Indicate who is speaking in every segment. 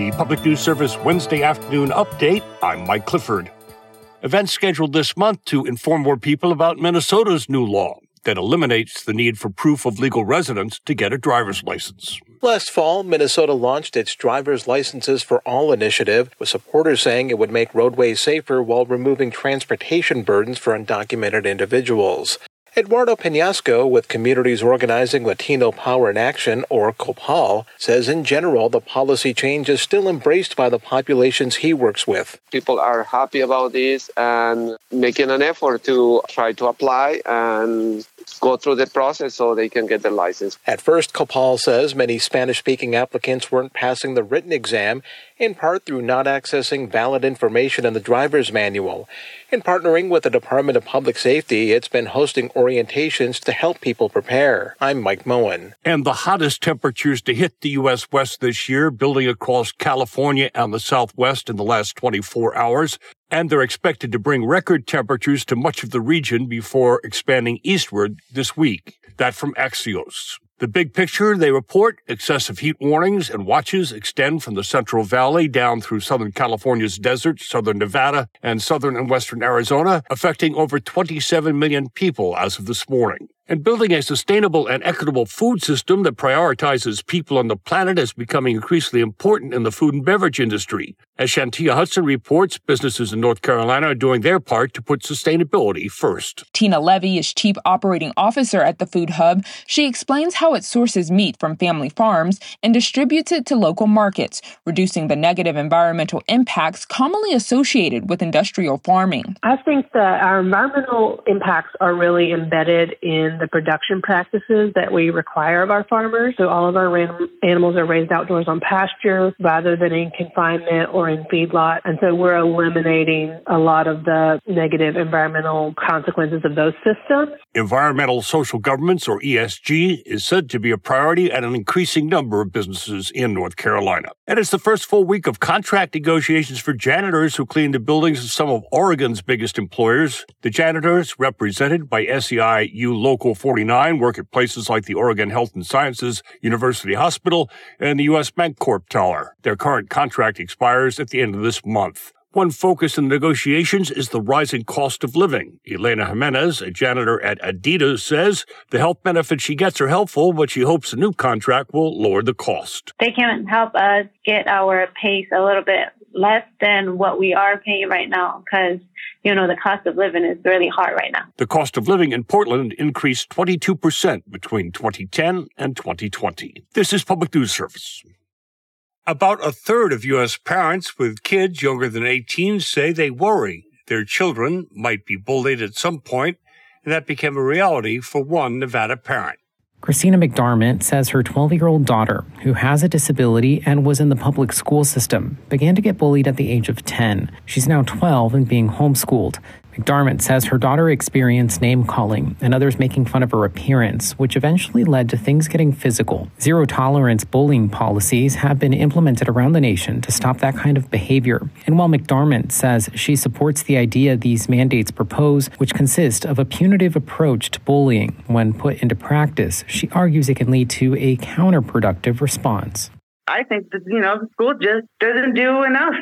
Speaker 1: the Public News Service Wednesday afternoon update. I'm Mike Clifford. Events scheduled this month to inform more people about Minnesota's new law that eliminates the need for proof of legal residence to get a driver's license.
Speaker 2: Last fall, Minnesota launched its driver's licenses for all initiative, with supporters saying it would make roadways safer while removing transportation burdens for undocumented individuals. Eduardo Penasco, with Communities Organizing Latino Power in Action, or COPAL, says in general the policy change is still embraced by the populations he works with.
Speaker 3: People are happy about this and making an effort to try to apply and go through the process so they can get their license.
Speaker 2: At first, COPAL says many Spanish-speaking applicants weren't passing the written exam, in part through not accessing valid information in the driver's manual. In partnering with the Department of Public Safety, it's been hosting orientations to help people prepare. I'm Mike Moen.
Speaker 1: And the hottest temperatures to hit the U.S. West this year, building across California and the Southwest in the last 24 hours. And they're expected to bring record temperatures to much of the region before expanding eastward this week. That from Axios. The big picture, they report, excessive heat warnings and watches extend from the Central Valley down through Southern California's desert, Southern Nevada, and Southern and Western Arizona, affecting over 27 million people as of this morning. And building a sustainable and equitable food system that prioritizes people on the planet is becoming increasingly important in the food and beverage industry. As Shantia Hudson reports, businesses in North Carolina are doing their part to put sustainability first.
Speaker 4: Tina Levy is Chief Operating Officer at the Food Hub. She explains how it sources meat from family farms and distributes it to local markets, reducing the negative environmental impacts commonly associated with industrial farming.
Speaker 5: I think that our environmental impacts are really embedded in the production practices that we require of our farmers. So all of our animals are raised outdoors on pasture rather than in confinement or in feedlot. And so we're eliminating a lot of the negative environmental consequences of those systems.
Speaker 1: Environmental social governments, or ESG, is said to be a priority at an increasing number of businesses in North Carolina. And it's the first full week of contract negotiations for janitors who clean the buildings of some of Oregon's biggest employers. The janitors, represented by SEIU Local 49, work at places like the Oregon Health and Sciences University Hospital and the U.S. Bancorp Tower. Their current contract expires at the end of this month. One focus in the negotiations is the rising cost of living. Elena Jimenez, a janitor at Adidas, says the health benefits she gets are helpful, but she hopes a new contract will lower the cost.
Speaker 6: They can help us get our pace a little bit less than what we are paying right now because, the cost of living is really hard right now.
Speaker 1: The cost of living in Portland increased 22% between 2010 and 2020. This is Public News Service. About a third of U.S. parents with kids younger than 18 say they worry their children might be bullied at some point, and that became a reality for one Nevada parent.
Speaker 7: Christina McDermott says her 12-year-old daughter, who has a disability and was in the public school system, began to get bullied at the age of 10. She's now 12 and being homeschooled. McDermott says her daughter experienced name-calling and others making fun of her appearance, which eventually led to things getting physical. Zero-tolerance bullying policies have been implemented around the nation to stop that kind of behavior. And while McDermott says she supports the idea these mandates propose, which consist of a punitive approach to bullying, when put into practice, she argues it can lead to a counterproductive response.
Speaker 8: I think that, the school just doesn't do enough,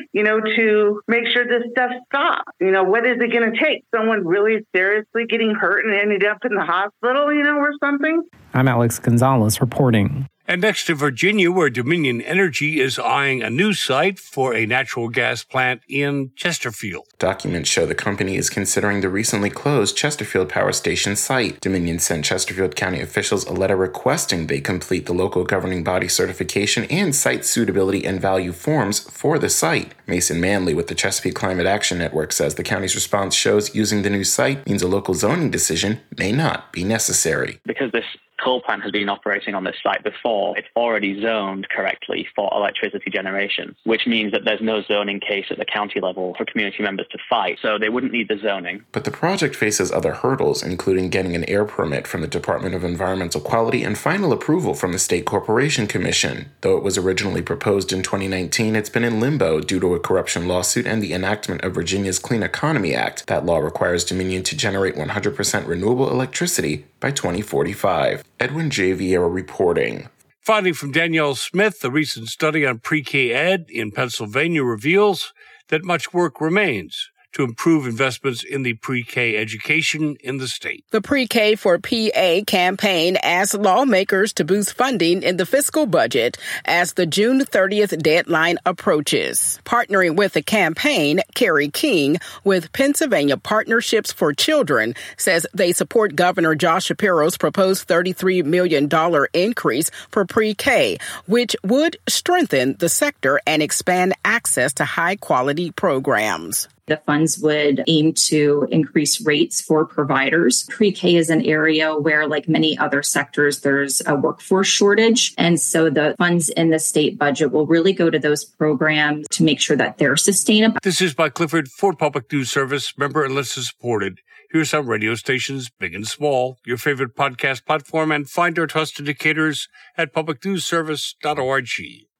Speaker 8: to make sure this stuff stops. What is it going to take? Someone really seriously getting hurt and ended up in the hospital, or something?
Speaker 7: I'm Alex Gonzalez reporting.
Speaker 1: And next to Virginia, where Dominion Energy is eyeing a new site for a natural gas plant in Chesterfield.
Speaker 9: Documents show the company is considering the recently closed Chesterfield Power Station site. Dominion sent Chesterfield County officials a letter requesting they complete the local governing body certification and site suitability and value forms for the site. Mason Manley with the Chesapeake Climate Action Network says the county's response shows using the new site means a local zoning decision may not be necessary.
Speaker 10: Because this coal plant has been operating on this site before, it's already zoned correctly for electricity generation, which means that there's no zoning case at the county level for community members to fight, so they wouldn't need the zoning.
Speaker 9: But the project faces other hurdles, including getting an air permit from the Department of Environmental Quality and final approval from the State Corporation Commission. Though it was originally proposed in 2019, it's been in limbo due to a corruption lawsuit and the enactment of Virginia's Clean Economy Act. That law requires Dominion to generate 100% renewable electricity by 2045. Edwin J. Vieira reporting.
Speaker 1: Finally, from Danielle Smith, a recent study on pre-K ed in Pennsylvania reveals that much work remains to improve investments in the pre-K education in the state.
Speaker 11: The Pre-K for PA campaign asks lawmakers to boost funding in the fiscal budget as the June 30th deadline approaches. Partnering with the campaign, Carrie King with Pennsylvania Partnerships for Children says they support Governor Josh Shapiro's proposed $33 million increase for pre-K, which would strengthen the sector and expand access to high-quality programs.
Speaker 12: The funds would aim to increase rates for providers. Pre-K is an area where, like many other sectors, there's a workforce shortage. And so the funds in the state budget will really go to those programs to make sure that they're sustainable.
Speaker 1: This is Mike Clifford for Public News Service, member and listener supported. Here's some radio stations, big and small, your favorite podcast platform, and find our trust indicators at publicnewsservice.org.